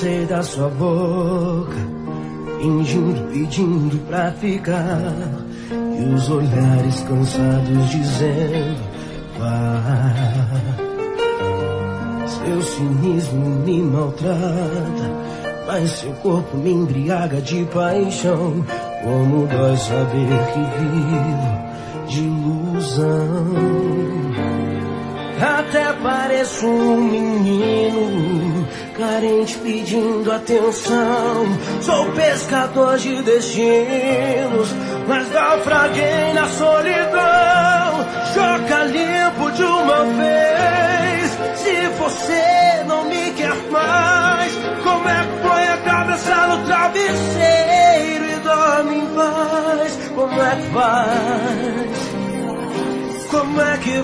sei da sua boca, fingindo, pedindo pra ficar, e os olhares cansados dizendo vá. Seu cinismo me maltrata, mas seu corpo me embriaga de paixão. Como dói saber que vivo de ilusão. Até pareço um menino carente pedindo atenção. Sou pescador de destinos, mas naufraguei na solidão. Joga limpo de uma vez. Se você não me quer mais, como é que põe a cabeça no travesseiro e dorme em paz? Como é que faz? Como é que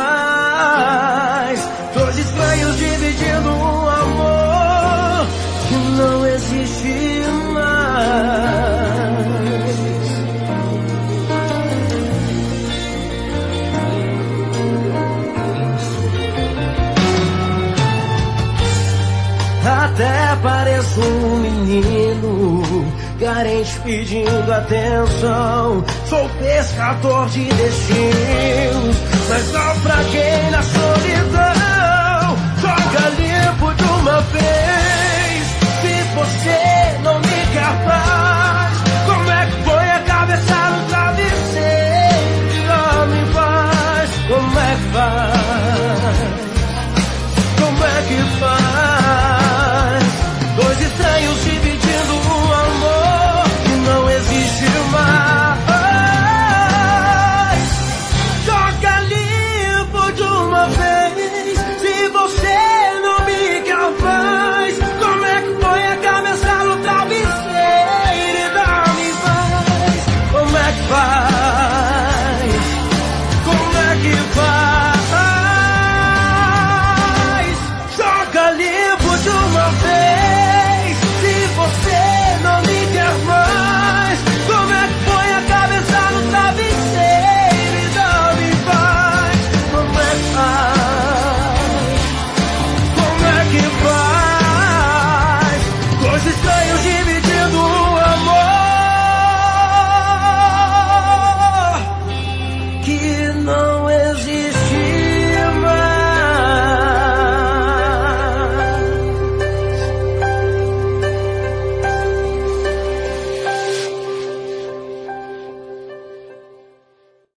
faz? Dois estranhos dividindo um amor que não existe mais. Até pareço um menino carente pedindo atenção. Sou pescador de destinos, mas naufraguei na solidão. Joga limpo de uma vez.